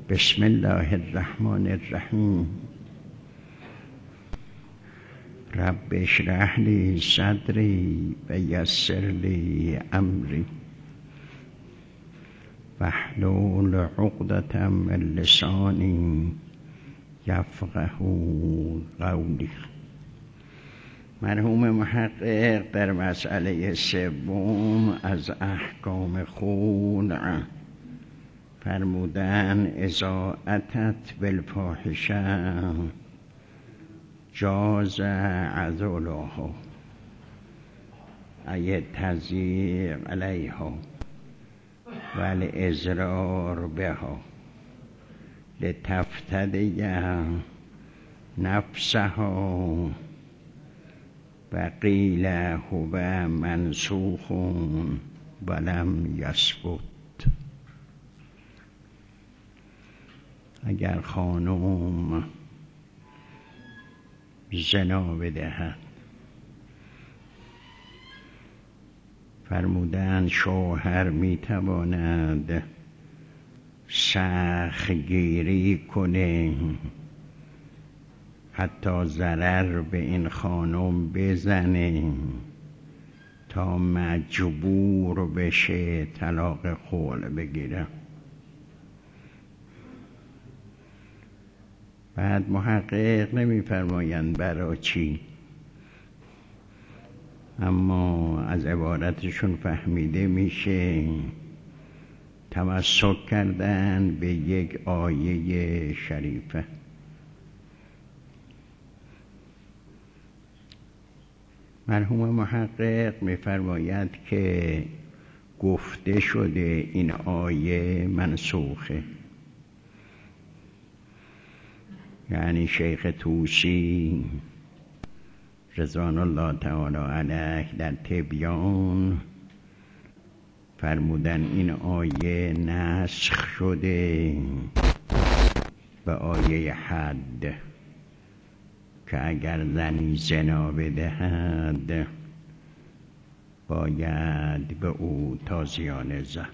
بسم الله الرحمن الرحیم. رب اشرح لی صدری و یسر لی امری واحلل عقدة من لسانی یفقهوا قولی. مرحوم محقق در مسئله سوم از احکام خلع فرمودن اذا اتت بالفاحشه جاز عذلها ای تضییق علیها و الاضرار بها لتفتدی نفسها و قیل هو منسوخ ولم یثبت. اگر خانم زنا بدهد فرمودند شوهر میتواند سخت گیری کنه حتی ضرر به این خانم بزنه تا مجبور بشه طلاق خلع بگیره. بعد محقق نمیفرمایند برای چی، اما از عبارتشون فهمیده میشه تمسک کردن به یک آیه شریفه. مرحوم محقق میفرماید که گفته شده این آیه منسوخه، یعنی شیخ طوسی رضوان الله تعالی علیه در تبیان فرمودن این آیه نسخ شده به آیه حد که اگر زنی زنا بدهد باید به او تازیانه زد.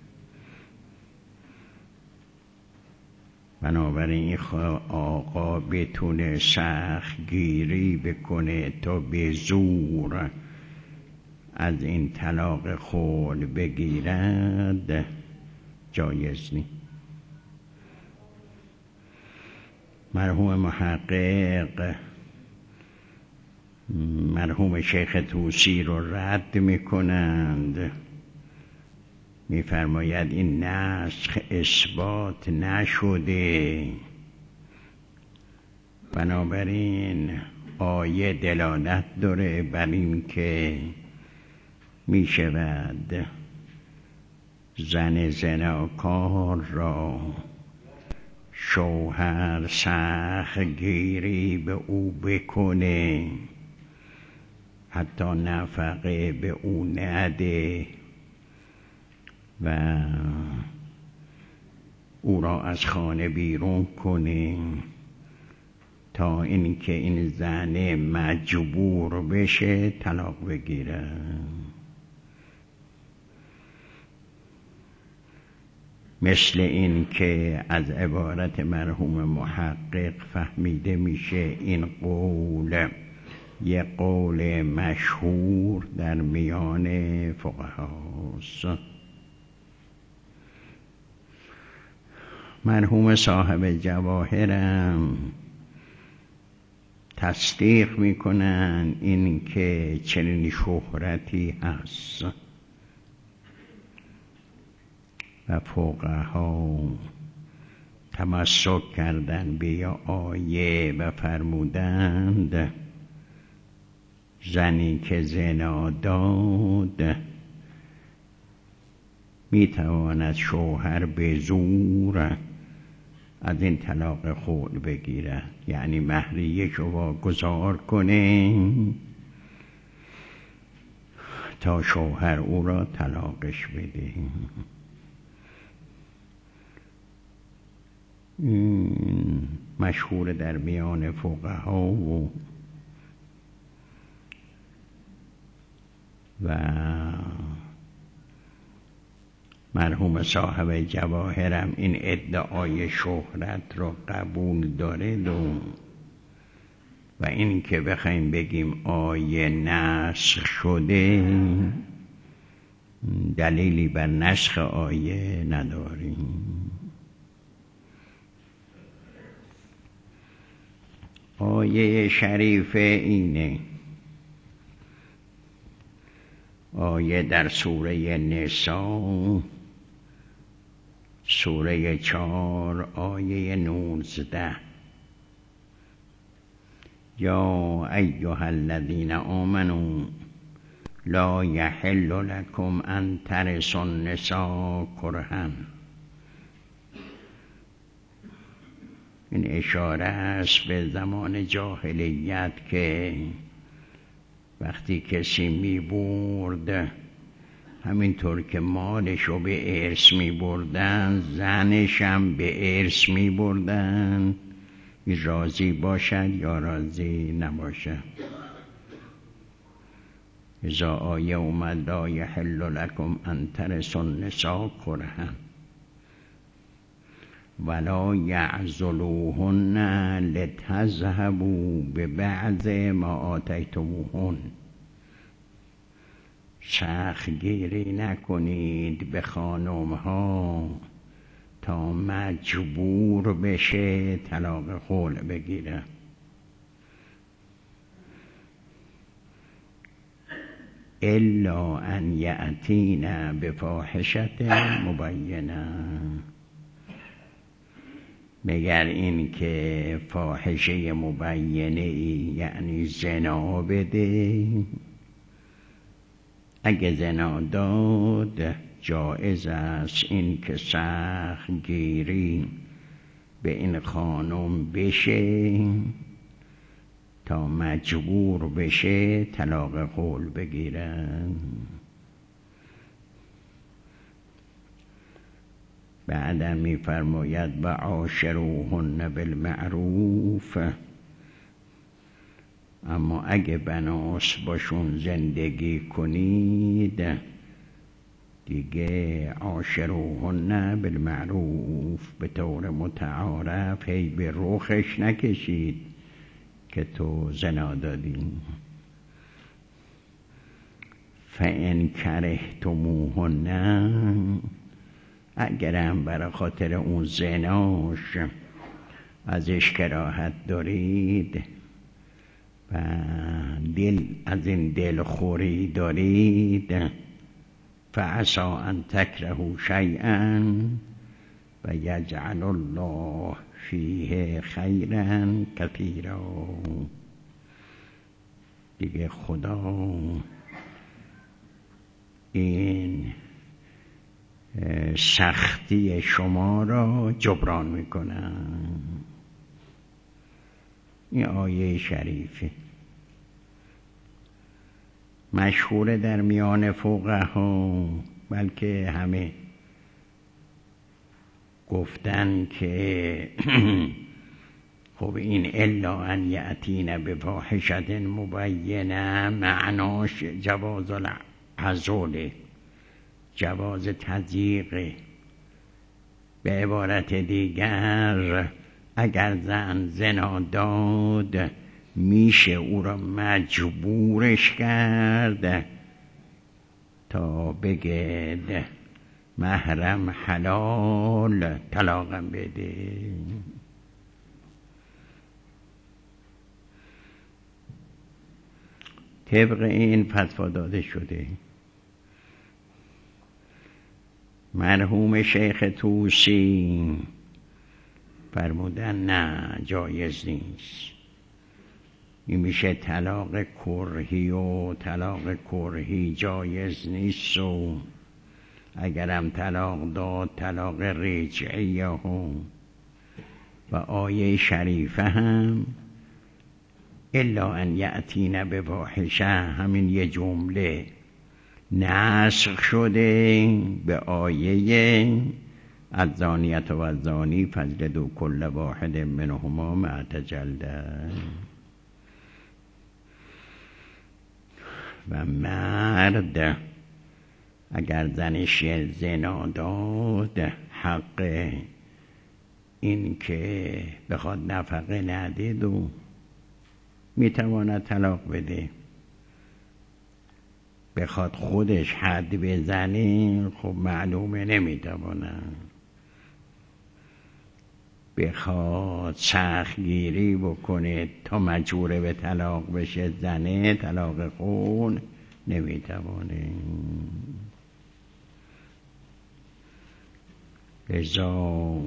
بنابراین آقا بتونه سخت گیری بکنه تا به زور از این طلاق خلع بگیرد جایز نیست. مرحوم محقق مرحوم شیخ طوسی رو رد میکنند، میفرماید این نسخ اثبات نشده، بنابراین آیه دلالت داره بر این که میشود زن زناکار را شوهر سخت گیری به او بکنه حتی نفقه به او نده و او را از خانه بیرون کنه تا اینکه این زن مجبور بشه طلاق بگیره. مثل این که از عبارت مرحوم محقق فهمیده میشه این قول یک قول مشهور در میان فقهاست. مرحوم صاحب جواهرم تصدیق میکنن این که چنین شهرتی هست و فقها تمسک کردن به آیه و فرمودند زنی که زنا داد میتواند شوهر به زور از این طلاق خلع بگیره، یعنی مهریه رو واگذار کنه تا شوهر او را طلاقش بده. مشهور در میان فقها و مرحوم صاحب جواهرم این ادعای شهرت رو قبول داره و این که بخوایم بگیم آیه نسخ شده دلیلی بر نسخ آیه نداریم. آیه شریفه اینه، آیه در سوره نساء سوره 4 آیه 19: یا ایها الذین آمنوا لا یحل لکم ان ترثوا النساء کرها. این اشاره است به زمان جاهلیت که وقتی کسی می برد همینطور که مالش رو به ارث می بردن زنش هم به ارث می بردن، راضی باشد یا راضی نباشد. اذا آیه اومد لا یحل لکم ان ترثوا النساء کرها ولا یعضلوهن لتذهبوا ببعض ما آتیتموهن. سخت گیری نکنید به خانم ها تا مجبور بشه طلاق خلع بگیره. الا ان یأتین بفاحشة مبینه، مگر این که فاحشه مبینه یعنی زنا بده. اگه زنا داد جایز است این که سخت گیری به این خانم بشه تا مجبور بشه طلاق خلع بگیرن. بعدم می‌فرماید و عاشروهن بالمعروف، اما اگه بناس باشون زندگی کنید دیگه عاشروهن بالمعروف به طور متعارف هی به رخش نکشید که تو زنا دادی. فان کرهتموهن، اگرم برای خاطر اون زناش ازش کراهت دارید و از این دلخوری دارید، فعسى ان تکرهوا شیئا و یجعل الله فیه خیرا کثیرا. دیگه خدا این سختی شما را جبران میکنه. این آیه شریفه مشهور در میان فقها، بلکه همه گفتن که خب این الا ان یأتین بفاحشة مبینه معناش جواز العزل، جواز تضییق. به عبارت دیگر اگر زن زنا داد میشه او را مجبورش کرد تا بگه محرم حلال طلاقم بده. طبق این فتوا داده شده. مرحوم شیخ طوسی فرمودن نه جایز نیست، این میشه طلاق کرهی و طلاق کرهی جایز نیست و اگرم طلاق داد طلاق رجعیه و آیه شریفه هم الا ان یأتین بفاحشه همین یه جمله نسخ شده به آیه الزانیة و الزانی فاجلدوا کل واحد منهما مئة جلده. و مرد اگر زنش زنا داد حق این که بخواد نفقه نده و میتواند طلاق بده. بخواد خودش حد بزنه خب معلومه نمیتواند. بخواد سختگیری بکنه تا مجبور به طلاق بشه زنه، طلاق خون نمیتوانه. لذا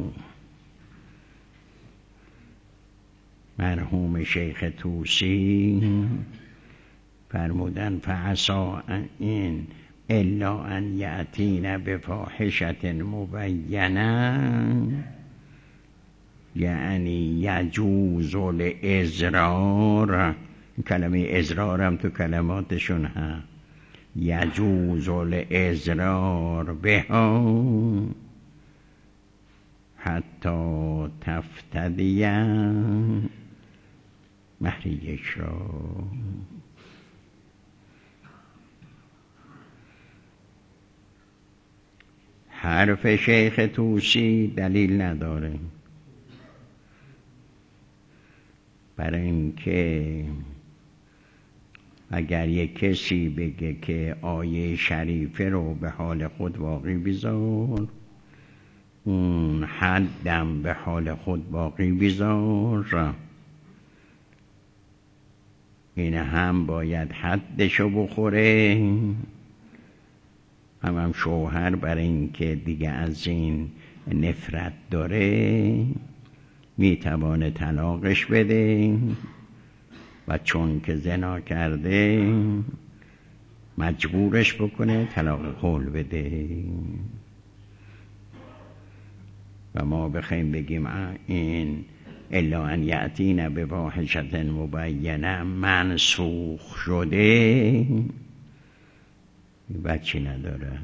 مرحوم شیخ طوسی فرمودن فعسا این الا ان یأتین بفاحشة مبینة، یعنی یجوز الازرار. کلمه ازرار هم تو کلماتشون هست. یجوز الازرار بها حتی تفتدی مهر یک را. حرف شیخ طوسی دلیل نداره، برای اینکه اگر یک کسی بگه که آیه شریفه رو به حال خود باقی بذار، اون حدم به حال خود باقی بذار، این هم باید حدشو بخوره، هم شوهر برای اینکه دیگه از این نفرت داره میتوانه طلاقش بده و چون که زنا کرده مجبورش بکنه طلاق خلع بده. و ما بخوایم بگیم این الا ان یأتین بفاحشة مبینة منسوخ شده، بچی نداره.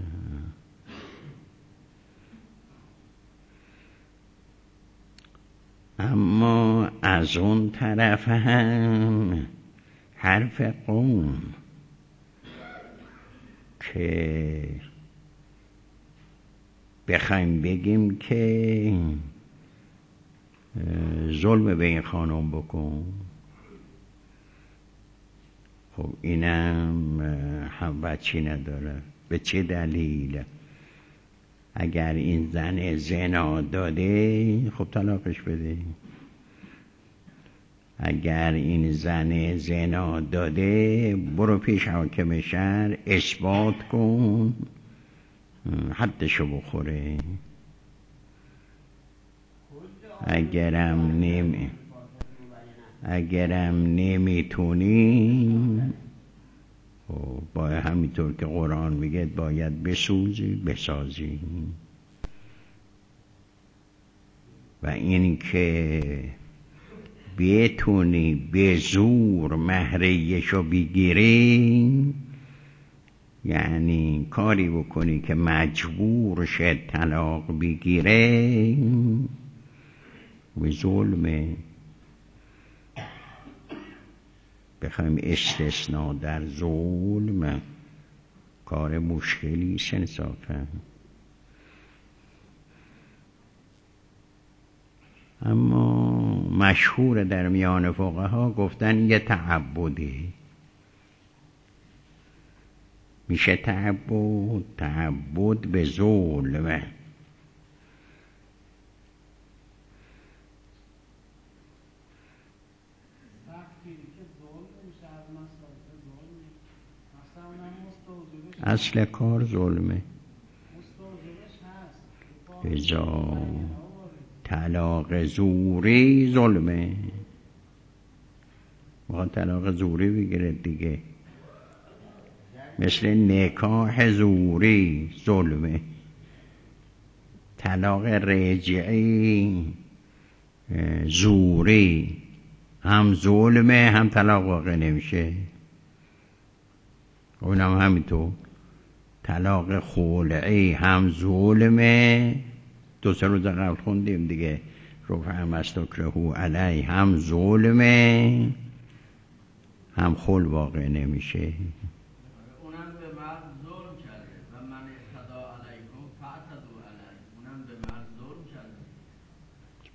اما از اون طرف هم حرف قوم که بخوایم بگیم که ظلم به این خانم بکن، خب اینم هم بچی نداره. به چه دلیل؟ اگر این زن زنا داده خب طلاقش بده. اگر این زن زنا داده برو پیش حاکم شهر اثبات کن حدشو بخوره. اگرم نمیتونی باید همینطور که قرآن میگه باید بسازی. و این که بتونی به زور مهریه‌شو بگیری، یعنی کاری بکنی که مجبور شد طلاق بگیره، به ظلمه. بخوایم استثناء در ظلم کار مشکلی است انصافا. اما مشهور در میان فقها گفتن یه تعبدی میشه. تعبد به ظلمه. اصل کار ظلمه. ازا طلاق زوری ظلمه. باید طلاق زوری بگیره دیگه. مثل نکاح زوری ظلمه. طلاق رجعی زوری هم ظلمه هم طلاق واقع نمیشه. اونم همینطور. طلاق خلعی هم ظلمه، 2-3 روز قبل خوندیم دیگه، رفع مستکرهو علی، هم ظلمه هم خلع واقع نمیشه. اونم به مرد ظلم کرده و من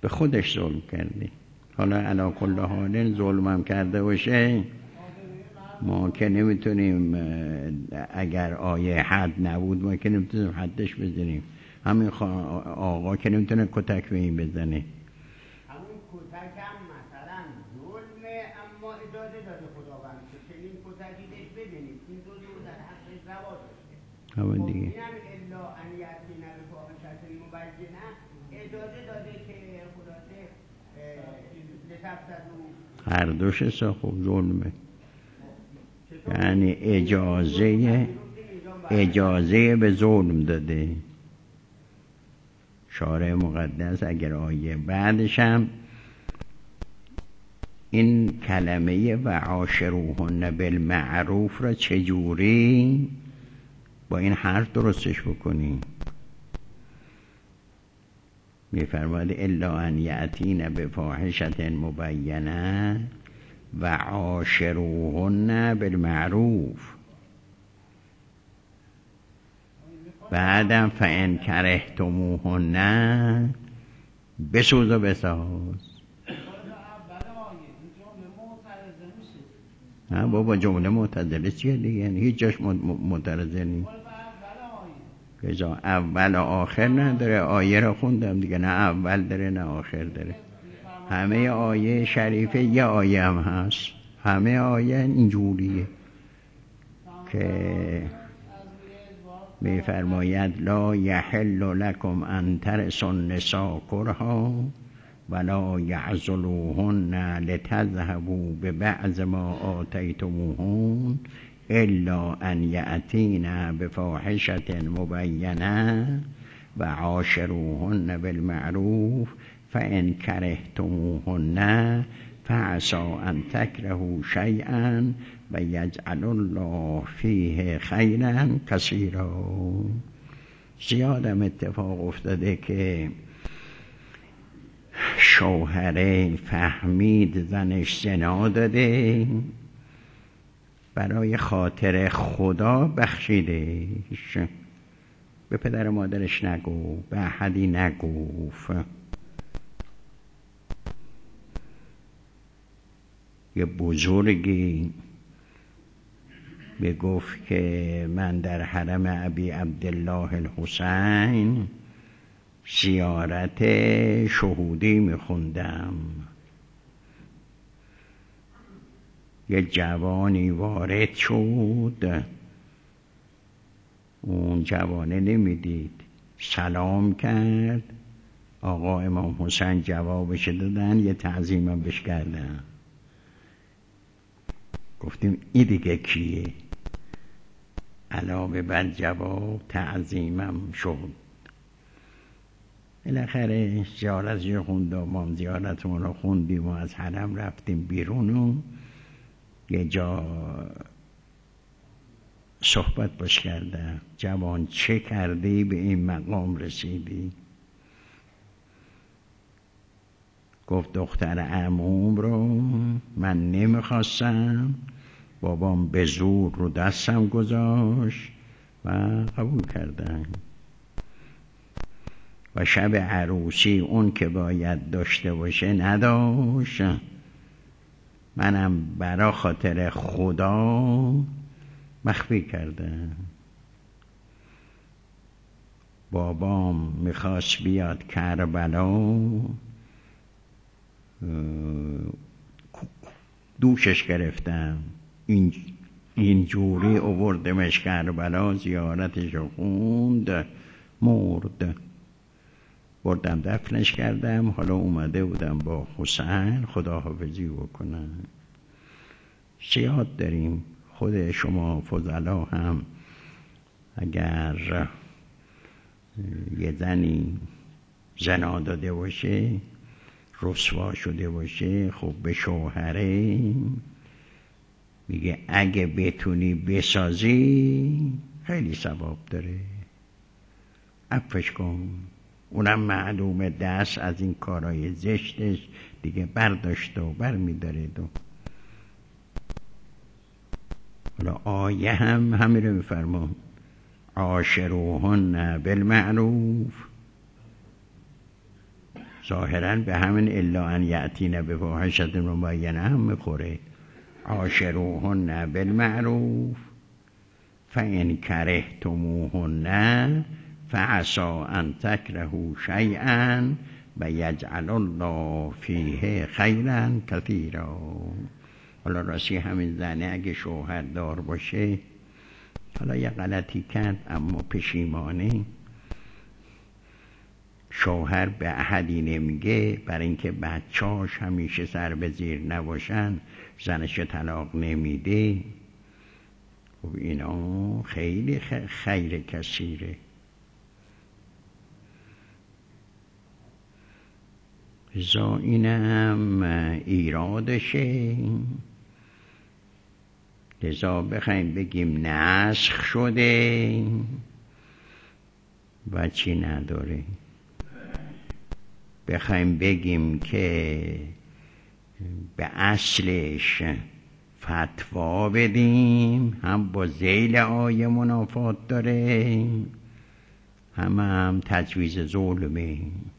به خودش ظلم کرده. حالا علی کل حال ظلم هم کرده باشه، ما که نمیتونیم، اگر آیه حد نبود ما که نمیتونیم حدش بزنیم. همین آقا که نمیتونه کتک به این بزنه. همون کتک هم مثلا ظلمه، اما اجازه داده خداوند که چنین کتکی بهش بدنید، این ظلم در حقش روا داشته. همون دیگه. اینم الا ان یأتینا بفاحشة مبینة، اجازه داده که خلاصه لتفسدوا. هر دوش خوب ظلمه، یعنی اجازه به ظلم داده شارع مقدس. اگر آیه بعدش هم این کلمه و عاشروهن بالمعروف را چجوری با این حرف درستش بکنیم؟ میفرماید الا ان یأتین بفاحشة مبینة و عاشروهن بالمعروف. بعدم فان کرهتموهن بسوز و بساز. نه بابا جمله معترضه چیه دیگه؟ یعنی هیچ جاش معترضه نیست. اول آخر نداره. آیه را خوندم دیگه، نه اول داره نه آخر داره. همه آیه شریفه یه آیه هم هست، همه آیه اینجوریه که میفرماید لا یحل لکم ان ترثوا النساء کرها ولا یعضلوهن لتذهبوا ببعض ما آتیتموهن الا ان یأتین بفاحشة مبینة و عاشروهن بالمعروف فان کرهتموهن فعسى ان تکرهوا شیئا و یجعل الله فیه خیرا کثیرا. زیادم اتفاق افتاده که شوهره فهمید زنش زنا داده، برای خاطر خدا بخشیدش، به پدر و مادرش نگو، به احدی نگفت. یه بزرگی بگفت که من در حرم ابی عبدالله الحسین زیارت شهودی میخوندم. یه جوانی وارد شد، اون جوانه نمیدید، سلام کرد. آقا امام حسین جوابش دادن، یه تعظیمم بهش کردن. گفتیم این دیگه کیه؟ علاوه بر جواب تعظیمم شد. بالاخره زیارتش خوندم، ما زیارتمون رو خوندیم و از حرم رفتیم بیرون و یه جا صحبت باش کردم. جوان چه کردی به این مقام رسیدی؟ گفت دختر عموم رو من نمیخواستم، بابام به زور رو دستم گذاشت و قبول کردم و شب عروسی اون که باید داشته باشه نداشت. منم برا خاطر خدا مخفی کردم. بابام میخواست بیاد کربلا، دوشش گرفتم، اینجوری آوردمش کربلا، زیارتش خوند، مرد. بردم دفنش کردم. حالا اومده بودم با حسین خداحافظی بکنم. زیاد داریم. خود شما فضلا هم اگر یه زنی زنا داده باشه، رسوا شده باشه، خب به شوهره میگه اگه بتونی بسازی خیلی ثواب داره، عفوش کن. اونم معلومه دست از این کارهای زشتش دیگه برداشته و بر میداره. حالا آیه هم همین رو میفرما عاشروهن بالمعروف. ظاهرا به همین الا ان یأتین بفاحشة مبینه هم میخوره. عاشروهن بالمعروف فإن کرهتموهن فعسى ان تکرهوا شیئا و یجعل الله فیه خیرا کثیرا. حالا راستی همین زنه اگه شوهر دار باشه، حالا یه غلطی کرد اما پشیمانه، شوهر به احدی نمیگه برای اینکه بچه‌هاش همیشه سر به زیر نباشن زنش طلاق نمیده. خب اینا خیلی خیر کثیره. لذا اینم ایرادشه. لذا بخوایم بگیم نسخ شده و چی نداره، بخوایم بگیم که به اصلش فتوا بدیم، هم با ذیل آیه منافات داره، هم تجویز ظلمه.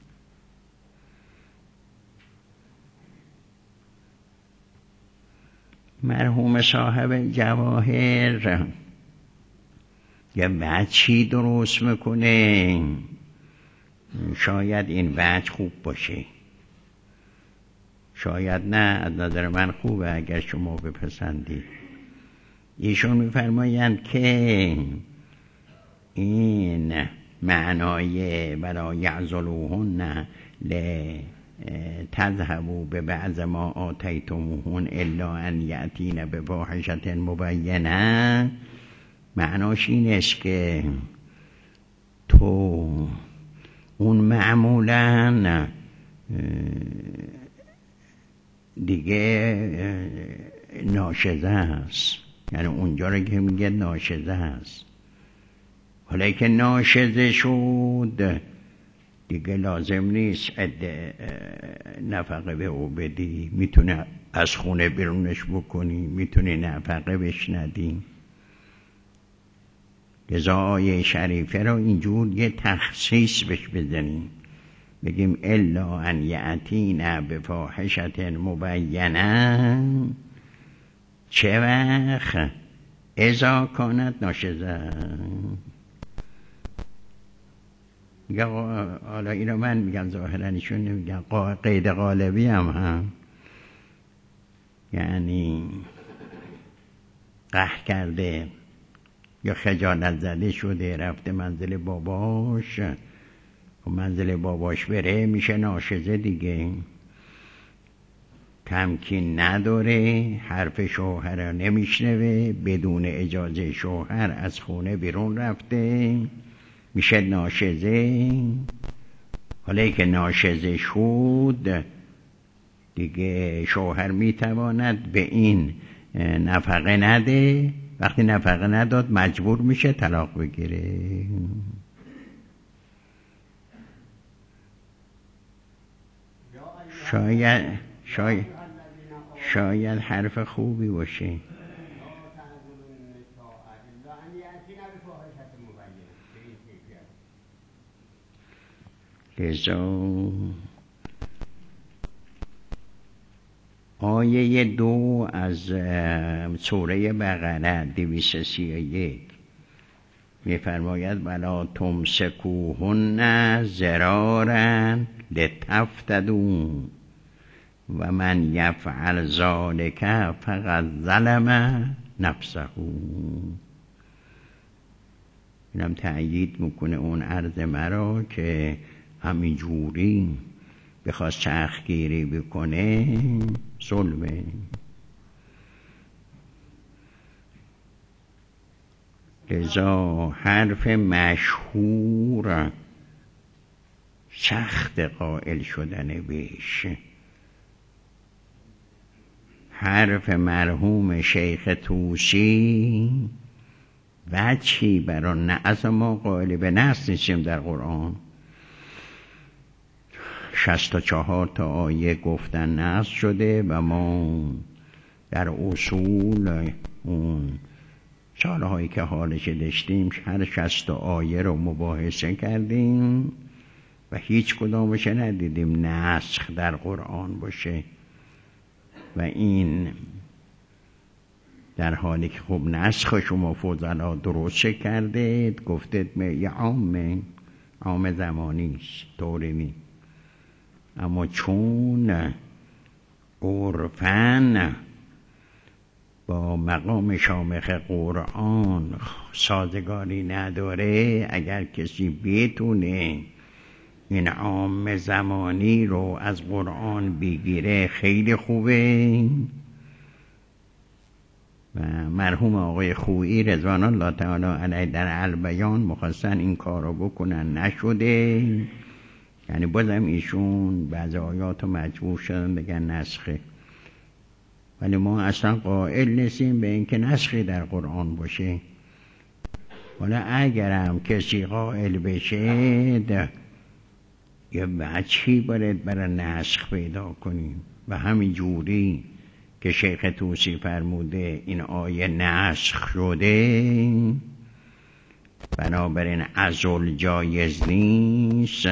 مرحوم صاحب جواهر یه وجهی درست میکنه، شاید این وجه خوب باشه، شاید نه، از نظر من خوبه اگر شما بپسندید. ایشون میفرمایند که این معنای ولا یعضلوهن تذهبوا ببعض ما آتیتموهن الا ان یأتین بفاحشة مبینه، معناش این است که تو اون معمولاً دیگه ناشزه است، یعنی اونجا رو که میگه ناشزه است. حالا که ناشزه شد دیگه لازم نیست نفقه به او بدی، میتونه از خونه بیرونش بکنی، میتونه نفقه بهش ندی. لذا آیه شریفه رو اینجور یه تخصیص بهش بزنیم، بگیم الا ان یأتین بفاحشة مبینه، چه وقت اذا کانت ناشزه. میگه حالا اینو من میگم، ظاهرا ایشون نمیگن، قید غالبی هم یعنی قهر کرده یا خجالت زده شده، رفته منزل باباش، و منزل باباش بره میشه ناشزه دیگه، تمکین نداره، حرف شوهر رو نمیشنوه، بدون اجازه شوهر از خونه بیرون رفته، میشه ناشزه. حالا که ناشزه شد دیگه شوهر میتواند به این نفقه نده، وقتی نفقه نداد مجبور میشه طلاق بگیره. شاید حرف خوبی باشه. لذا آیه 2 از سوره بقره 231 میفرماید ولا تمسکوهن ضرارا لتفتدوا و من یفعل ذلک فقد ظلم نفسه. اینم تأیید میکنه اون عرض مرا که همینجوری بخواست چرخگیری بکنه ظلمه. لذا حرف مشهور سخت قائل شدن بهش. حرف مرحوم شیخ طوسی وجهی برای نه، از ما قائل به نص نیستیم در قرآن. 64 تا آیه گفتن نص شده و ما در اصول اون سالهایی که حالش داشتیم هر 60 آیه رو مباحثه کردیم و هیچ کدامش ندیدیم نسخ در قرآن باشه. و این در حالی که خب نسخ شما فضلا درست کردید، گفتید یه عام زمانیش طوری نی، اما چون عرفن با مقام شامخ قرآن سازگاری نداره، اگر کسی بتونه این عام زمانی رو از قرآن بگیره خیلی خوبه. و مرحوم آقای خویی رضوان الله تعالی علیه در البیان مخواستن این کار رو بکنن، نشده. یعنی بازم ایشون بعض آیات رو مجبور شدن بگن نسخه، ولی ما اصلا قائل نیستیم به اینکه نسخی در قرآن باشه. حالا اگرم کسی قائل بشه یه بچهی باید برای نسخ پیدا کنیم. و همین جوری که شیخ طوسی فرموده این آیه نسخ شده، بنابراین عزل جایز نیست،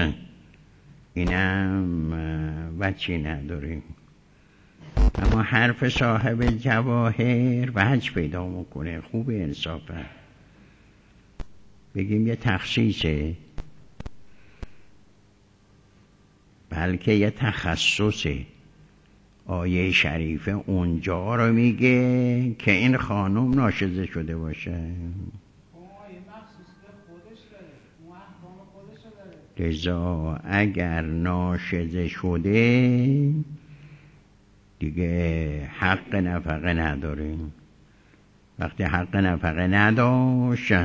اینم وجهی نداریم. اما حرف صاحب جواهر وجه پیدا میکنه، خوب انصافه. بگیم یه تخصیصه، بلکه یه تخصصه. آیه شریفه اونجا رو میگه که این خانم ناشزه شده باشه، لذا اگر ناشزه شده دیگه حق نفقه نداریم. وقتی حق نفقه نداشت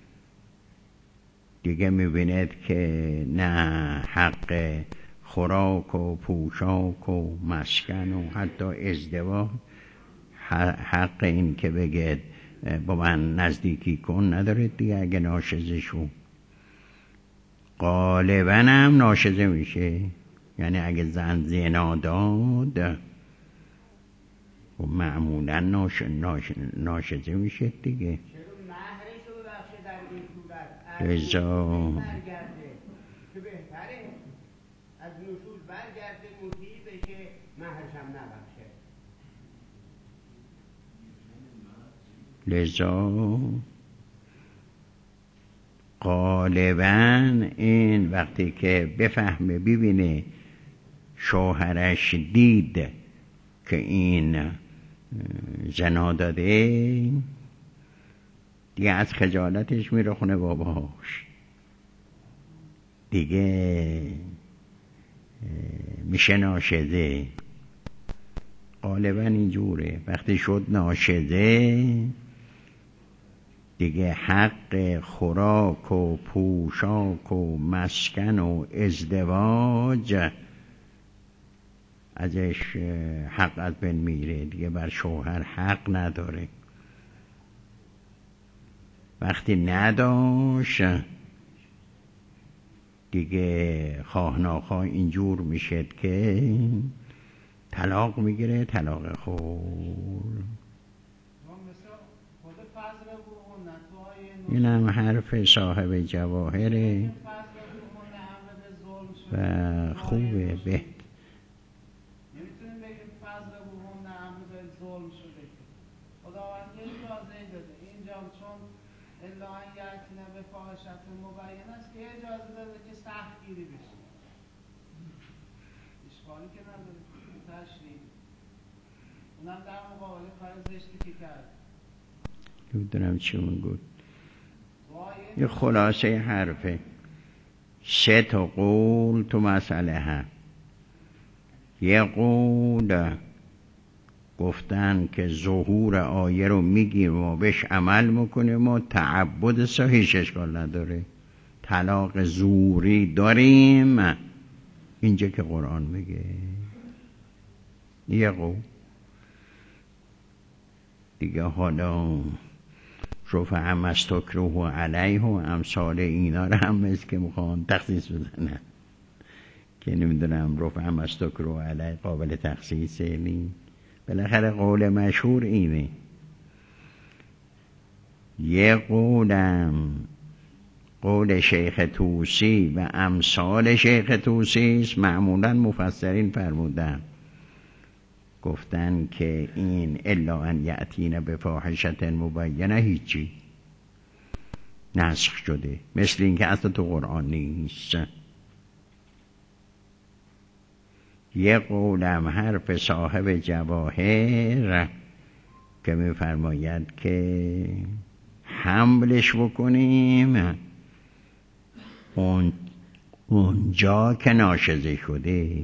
دیگه میبیند که نه حق خوراک و پوشاک و مسکن و حتی ازدواج، حق این که بگه با من نزدیکی کن نداره دیگه. اگه ناشزه شو غالبا هم ناشزه میشه. یعنی اگه زن زنا داد و معمولا ناشزه میشه دیگه. رضا که بهتره از نشوز برگرده مطیع بشه، مهرشم نبخشه. لذا غالبا این وقتی که بفهمه ببینه شوهرش دید که این زنا داده، دیگه از خجالتش میره خونه باباش، دیگه میشه ناشزه. غالبا اینجوره. وقتی شد ناشزه دیگه حق خوراک و پوشاک و مسکن و ازدواج ازش حق از بین میره دیگه. بر شوهر حق نداره. وقتی نداشت دیگه خواه ناخواه اینجور میشه که طلاق میگیره، طلاق خور. این هم حرف صاحب جواهره و خوبه. نمیتونیم بگیم فضل بوهن امر به ظلم شده که خداوند اجازه داده اینجا، چون الا ان یأتین بفاحشة مبینة است که اجازه داده که سختگیری بشه. اشکالی که نداره، تشریح اونم در مقابل کار زشتی که کرد. نمیدونم چی میگود. یه خلاصه حرفه. 3 قول تو مسئله هم. یه قول گفتن که ظهور آیه رو میگیم و بهش عمل میکنیم و تعبد صحیحش اشکال نداره. طلاق زوری داریم اینجا که قرآن میگه. یه قول دیگه. حالا رفع ما استکره علیه و امثال اینا رو هم مثل که میخوان تخصیص بزنن که نمیدونم رفع ما استکره علیه قابل تخصیصه نی. بالاخره قول مشهور اینه. یه قولم قول شیخ طوسی و امثال شیخ طوسی است. معمولا مفسرین فرمودن گفتن که این الا ان یأتین بفاحشة مبینه هیچی نسخ شده، مثل این که اصلا تو قرآن نیست. یه قولم حرف صاحب جواهر که می‌فرماید که حملش بکنیم اونجا که ناشزه شده،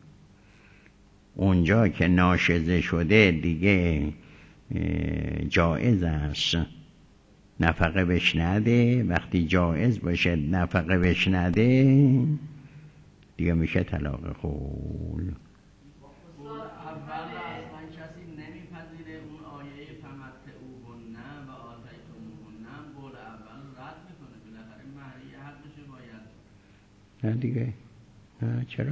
اونجا که ناشزه شده دیگه جایز است نفقه بهش نده. وقتی جایز باشه نفقه بهش نده دیگه میشه طلاق خول. اول اصلا کسی نمیپذیره اون آیه فمتعوهن و آتیتموهن قول اول رد میکنه، بالاخره مهریه حقش باید. نه دیگه نه چرا؟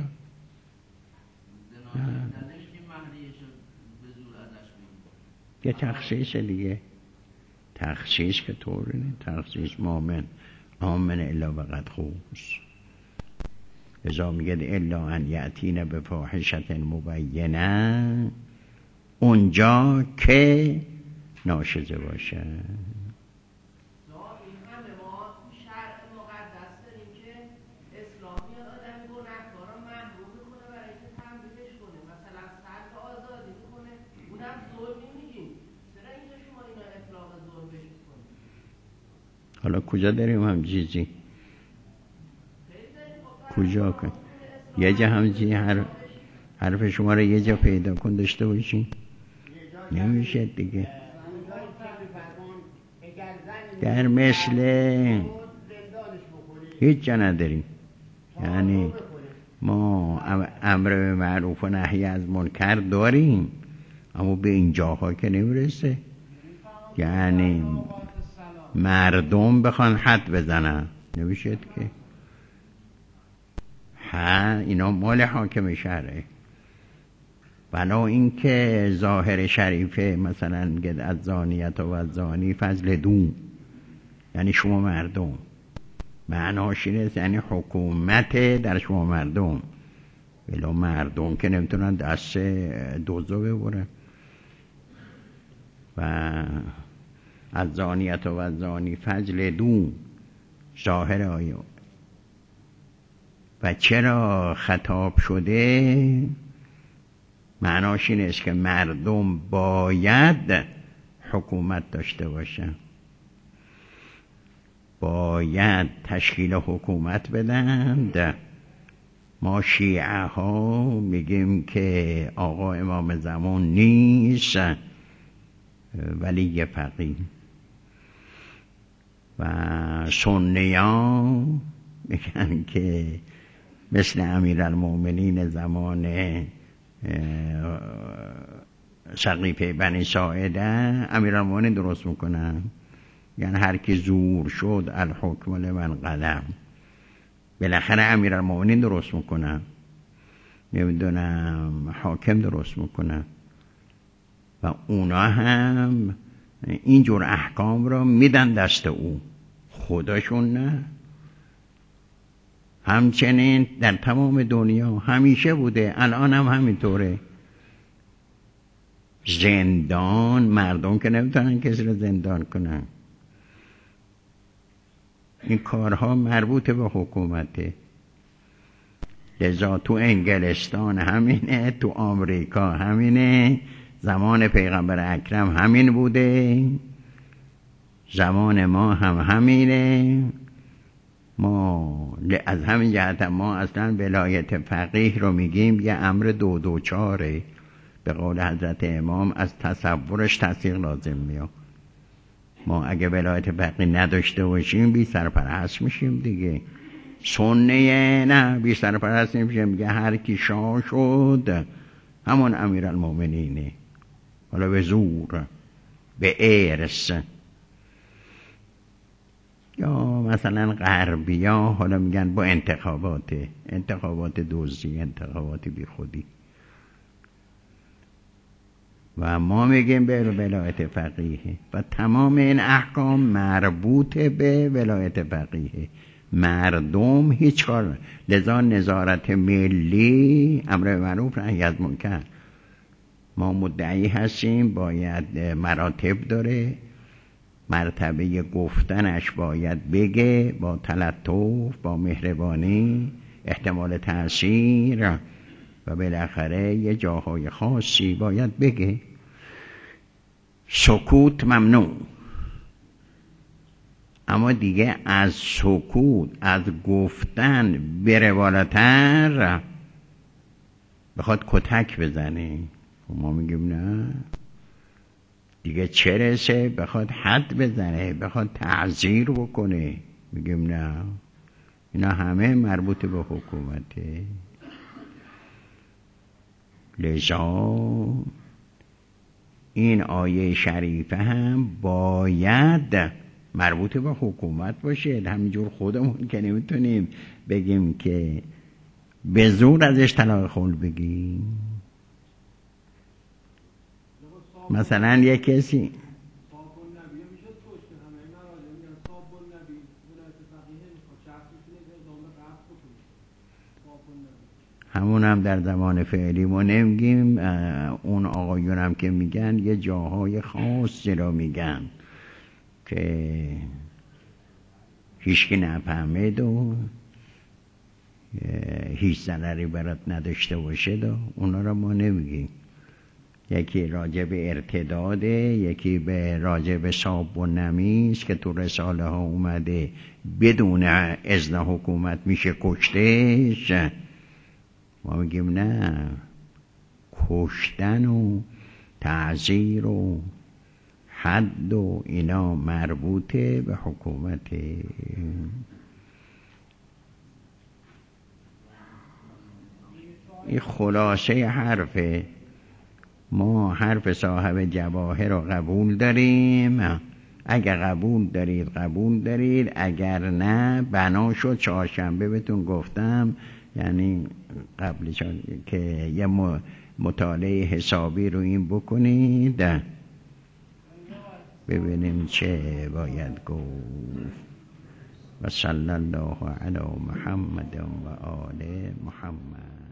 زنانش که مهریهشو به زور ازش میگیره. یه تخصیص دیگه، تخصیص که طوری نه، تخصیص مؤمن آمن الا وقد خوص. ازا میگه الا ان یأتین بفاحشة مبینه، اونجا که ناشزه باشه. این همه ما شرع مقدس داریم که اسلام میاد آدم گناهکار رو محروم میکنه برای اینکه تنبیهش کنه، مثلا سلب آزادی میکنه، اونم ظلمی میگیم. چرا اینجا شما اینا اطلاق ظلم بهش میکنید؟ حالا کجا داریم هم چیزی؟ کجا کن؟ یه جا همچی حرف شما رو یه جا پیدا کن داشته باشین، نمیشه دیگه. در مثل هیچ جا نداریم. یعنی ما امر به معروف و نهی از منکر داریم اما به این جاها که نمیرسه. یعنی مردم بخوان حد بزنن نمیشه که. اینا مال حاکم شهره. بنا این که ظاهر شریفه مثلا میگه از زانیت و از زانی فضل دون، یعنی شما مردم، معناش اینه یعنی حکومت در شما مردم، ولی مردم که نمیتونن دست دوزو ببرن. و از زانیت و از زانی فضل دون ظاهر آیه. و چرا خطاب شده؟ معناش این است که مردم باید حکومت داشته باشن، باید تشکیل حکومت بدند. ما شیعه ها میگیم که آقا امام زمان نیست ولی فقیه، و سنی ها میگن که مثل امیرالمومنین زمان سقیفه بنی ساعده امیرالمومنین درست میکنن، یعنی هر کی زور شد الحکم لمن قدم، بالاخره امیرالمومنین درست میکنن، نمیدونم حاکم درست میکنن و اونا هم اینجور احکام را میدن دست او، خودشون نه. همچنین در تمام دنیا همیشه بوده، الان هم همینطوره. زندان، مردم که نمیتونن کسی رو زندان کنن. این کارها مربوط به حکومته. لذا تو انگلستان همینه، تو آمریکا همینه، زمان پیغمبر اکرم همین بوده، زمان ما هم همینه. ما از همین جهت ما اصلا ولایت فقیه رو میگیم یه امر 224، به قول حضرت امام از تصورش تصدیق لازم میاد. ما اگه ولایت فقیه نداشته باشیم بی سرپرست میشیم دیگه. سنیه نه، بی سرپرست نمیشیم، میگه هر کی شاه شد همون امیرالمومنینه، حالا به زور، به ارث. یا مثلا غربیا حالا میگن با انتخابات دوزی، انتخابات بی خودی. و ما میگیم به ولایت فقیه و تمام این احکام مربوط به ولایت فقیه. مردم هیچ کار، لذا نظارت ملی امر معروف نهی از منکر، ما مدعی هستیم باید مراتب داره، مرتبه گفتنش باید بگه با تلطف، با مهربانی، احتمال تأثیر و بالاخره یه جاهای خاصی باید بگه. سکوت ممنوع، اما دیگه از سکوت، از گفتن بره بالاتر بخواد کتک بزنه، ما میگیم نه دیگه چه رسه بخواد حد بزنه، بخواد تعزیر بکنه، میگیم نه، اینا همه مربوط به حکومته. لذا این آیه شریفه هم باید مربوط به حکومت باشه. همینجور خودمون که نمیتونیم بگیم که به زور ازش طلاق خلع بگیم. مثلا یک کسی همون هم در زمان فعلی ما نمیگیم، اون آقایون هم که میگن یه جاهای خاصی را میگن که هیچکی نفهمید و هیچ ضرری برات نداشته باشه و اونا را ما نمیگیم. یکی راجع به ارتداده، یکی به راجع به صاب و نمیست که تو رساله ها اومده بدون اذن حکومت میشه کشتش. ما میگیم نه، کشتن و تعزیر و حد و اینا مربوطه به حکومته. این خلاصه حرفه. ما حرف صاحب جواهر رو قبول داریم، اگر قبول دارید، اگر نه بنا شد چهارشنبه بهتون گفتم، یعنی قبلش که یه مطالعه حسابی رو این بکنید ببینیم چه باید گفت. و صلی الله علی محمد و آل محمد.